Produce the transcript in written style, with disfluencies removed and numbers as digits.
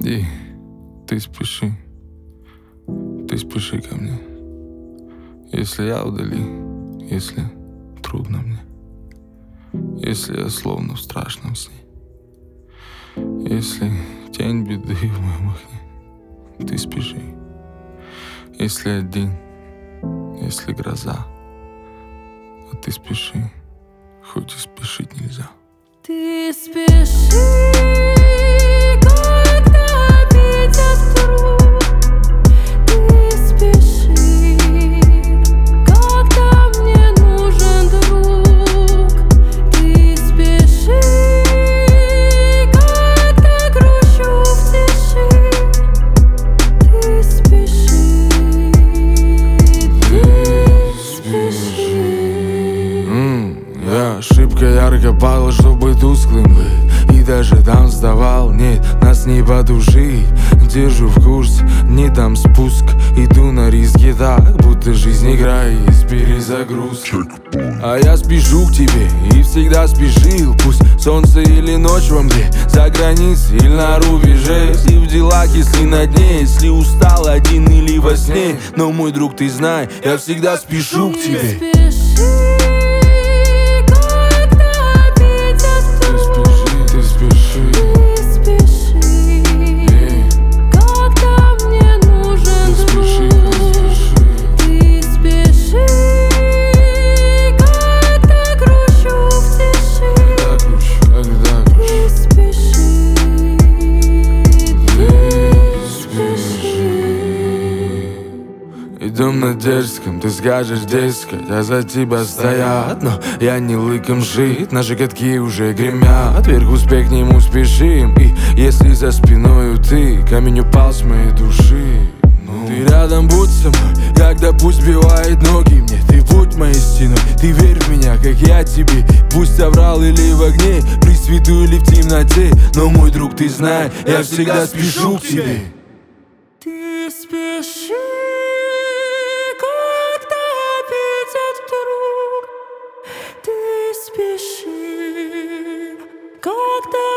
И ты спеши ко мне. Если я вдали, если трудно мне, если я словно в страшном сне, если тень беды в моем окне, ты спеши. Если один, если гроза, а ты спеши, хоть и спешить нельзя. Ты спеши, когда придет вдруг. Ты спеши, когда мне нужен друг. Ты спеши, когда грущу в тиши. Ты спеши, ты спеши. Я шибко ярко падал, чтобы тусклым быть, и даже там вставал, нет, нас не потушить. Держу в курсе, не там спуск, иду на риски так, будто жизнь игра есть перезагрузка. А я спешу к тебе и всегда спешил, пусть солнце или ночь во мгле, за границей или на рубеже. Если в делах, если на дне, если устал один или во сне, но мой друг, ты знай, я всегда спешу к тебе. Идем на дерзком, ты скажешь дескать, а за тебя стоят. Но я не лыком шит, наши катки уже гремят. Вверх успех к нему спешим, и если за спиною ты, камень упал с моей души. Ты рядом будь со мной, когда пусть сбивает ноги мне. Ты будь моей стеной, ты верь в меня, как я тебе. Пусть соврал или в огне, при свету или в темноте, но мой друг, ты знай, я всегда спешу к тебе. Ты спеши, когда придет вдруг. Ты спеши, когда